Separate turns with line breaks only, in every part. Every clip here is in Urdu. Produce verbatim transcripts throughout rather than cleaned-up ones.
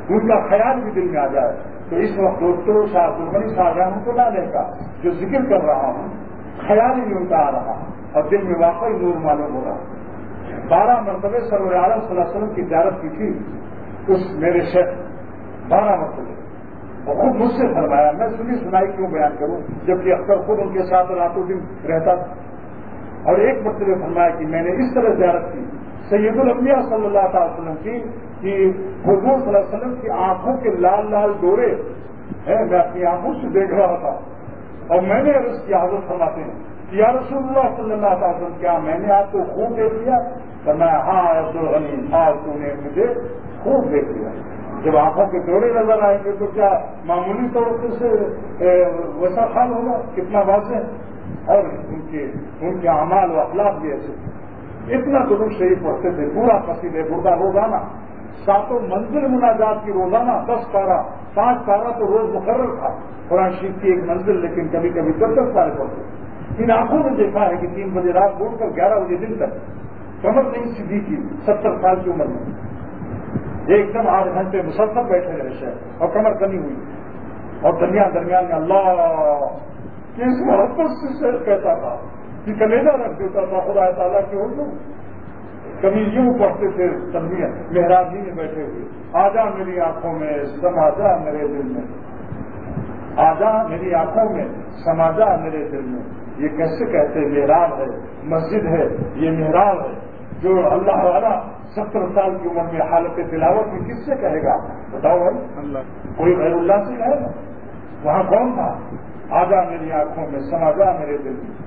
ان کا خیال بھی دل میں آ جائے. تو اس وقت دوستوں شاہ عبدالغنی صاحب رحمۃ اللہ علیہ کا جو ذکر کر رہا ہوں خیال ہی ان کا آ رہا اور دل میں واقعی نور معلوم ہو رہا. بارہ مرتبہ سرور عالم صلی اللہ علیہ وسلم کی زیارت کی تھی اس میرے شیخ, بارہ مرتبہ, اور خود مجھ سے فرمایا. میں سنی سنائی کیوں بیان کروں جبکہ اختر خود ان کے ساتھ راتوں دن رہتا تھا. اور ایک مرتبہ فرمایا کہ میں نے اس طرح زیارت کی سید الانبیاء صلی اللہ تعالی وسلم کی کہ حضور صلی اللہ علیہ وسلم کی آنکھوں کے لال لال ڈورے ہیں میں اپنی آنکھوں سے دیکھ رہا تھا. اور میں نے عرض کیا, حضرت فرماتے ہیں کہ یا رسول اللہ صلی اللہ تعالی وسلم کیا میں نے آپ کو خوب دیکھ لیا؟ فرمایا ہاں عبدالغنی ہاں تو نے مجھے خوب دیکھ لیا. جب آنکھوں کے ڈورے نظر آئیں گے تو کیا معمولی طور سے ویسا حال ہوگا؟ کتنا واضح ہے. اور ان کے ان کے اعمال و اخلاق بھی ایسے اتنا درود شریف پڑھتے تھے, پورا قصیدہ بردہ روزانہ, ساتوں منزل مناجات کی روزانہ دس پارہ پانچ پارہ تو روز مقرر تھا. قرآن شریف کی ایک منزل لیکن کبھی کبھی دس دس پارے پڑھتے. ان آنکھوں نے دیکھا ہے کہ تین بجے رات اٹھ کر گیارہ بجے دن تک کمر نہیں سیدھی کی, ستر سال کی عمر میں ایک دم آٹھ گھنٹے مسلسل بیٹھے رہے شہر اور کمر کمی ہوئی. اور درمیان درمیان میں اللہ کس محبت سے شہر کہتا تھا کہ کلیجہ رکھ دیتا تھا خدا تعالیٰ کی اردو. کبھی یوں پڑھتے تھے تنبیہ محراب ہی میں بیٹھے ہوئے, آجا میری آنکھوں میں سما جا میرے دل میں, آجا میری آنکھوں میں سما جا میرے دل میں. یہ کیسے کہتے محراب ہے, مسجد ہے, یہ محراب ہے جو اللہ والا ستر سال کی عمر میں حالت تلاوت میں کس سے کہے گا؟ بتاؤ بھائی, اللہ کوئی غیر اللہ سے کہے گا؟ وہاں کون تھا؟ آجا میری آنکھوں میں سما جا میرے دل میں.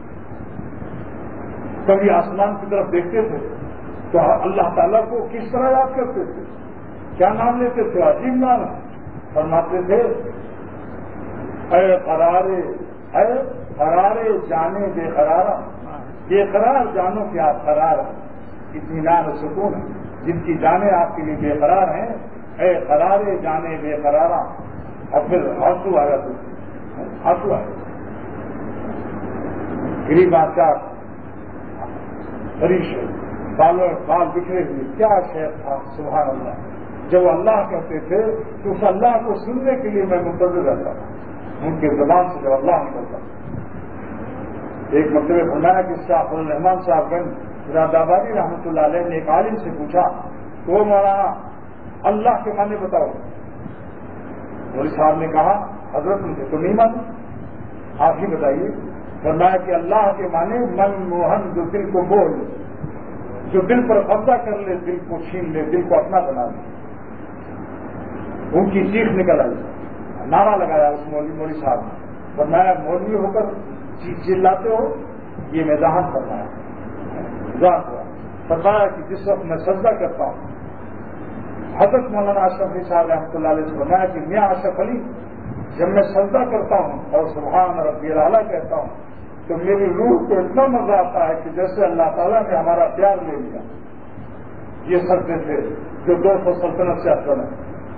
کبھی آسمان کی طرف دیکھتے تھے تو اللہ تعالیٰ کو کس طرح یاد کرتے تھے, کیا نام لیتے تھے؟ عجیب نام فرماتے تھے اے قرارے اے قرارے جانے بے قرارا, بے قرار جانو کہ آپ قرار ہیں, اطمینان و سکون ہے جن کی جانیں آپ کے لیے بے قرار ہیں. اے قرارے جانے بے قرارا. اور پھر آنسو آیا تو آنسو آیا. غریب بادشاہ فریش بالوں بال بکھرے ہوئے, کیا شیخ تھا سبحان اللہ. جب اللہ کہتے تھے تو اس اللہ کو سننے کے لیے میں منتظر رہتا تھا, ان کے زبان سے جب اللہ نکلتا. ایک مرتبہ فرمایا کہ شاہ الرحمان صاحب گنج راد آبادی رحمۃ اللہ علیہ نے ایک عالم سے پوچھا تو وہ مولانا اللہ کے معنی بتاؤ. مولوی صاحب نے کہا حضرت مجھے تو نہیں معلوم, آپ ہی بتائیے. فرمایا کہ اللہ کے معنی من موہن جو دل کو بول, جو دل پر قبضہ کر لے, دل کو چھین لے, دل کو اپنا بنا لے. ان کی چیخ نکل آئی, نعرہ لگایا اس مولوی مولوی صاحب نے. فرمایا مولوی ہو کر چیخ چلاتے ہو, یہ میں وضاحت کرنا ہے. وضاحت ہوا فرمایا کہ جس وقت میں سجدہ کرتا ہوں, حضرت مولانا اشرف علی صاحب رحمۃ اللہ علیہ سے فرمایا کہ میاں اشرف علی جب میں سجدہ کرتا ہوں اور سبحان ربی الاعلیٰ کہتا ہوں تو میری روح کو اتنا مزہ آتا ہے کہ جیسے اللہ تعالیٰ نے ہمارا پیار لے لیا. یہ سجدے تھے جو دو سو سلطنت سے افضل ہیں.